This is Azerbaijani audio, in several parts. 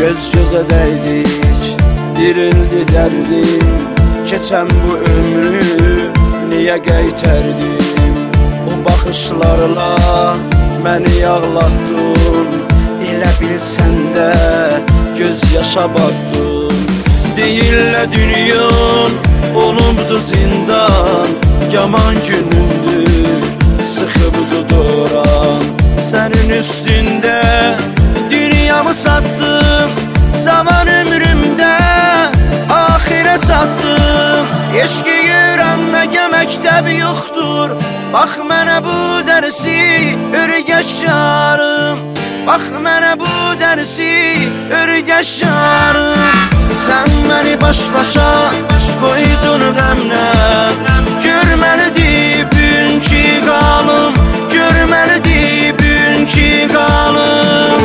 göz-gözə dəydik, dirildi dərdim. Keçən bu ömrü niyə qaytardım? O baxışlarla məni ağlatdın, elə bilsən də göz yaşa batdın. Deyirlər dünyan olubdu zindan, yaman günündür sıxıbdı doran. Sənin üstündə dünyamı satdım, zaman ömrümdə axirə çatdım. Eşqi öyrənməyə məktəb yoxdur, bax mənə bu dərsi öyrəşarım. Bax mənə bu dərsi öyrəşarım. Sən məni baş-başa qoydun qəmlə, görməlidir bugünkü qalım, görməlidir bugünkü qalım.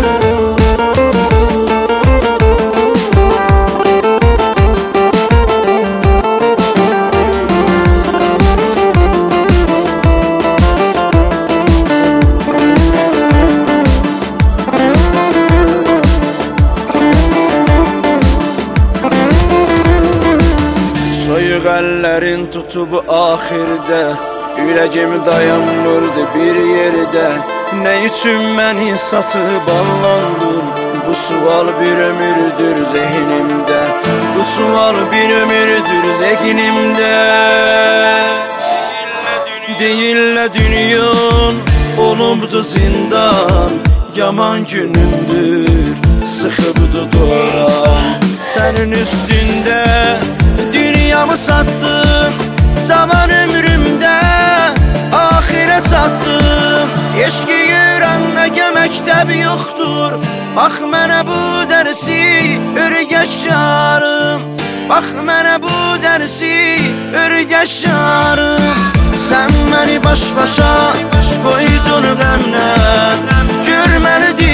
Soyuq əllərin tutub axirdə, ürəyim dayanmırdı bir yerdə. Nə üçün məni satıb allandın? Bu sual bir ömürdür zehnimdə, bu sual bir ömürdür zehnimdə. Deyirlər dünyan olubdu zindan, yaman günündür sıxıbdı doran. Sənin üstündə dünyamı satdım, zaman ömrümdə axirə çatdım. Eşqi öyrənməyə məktəb yoxdur, bax mənə bu dərsi öyrəşarım. Bax mənə bu dərsi öyrəşarım. Sən məni baş-başa qoydun qəmlə, görməlidir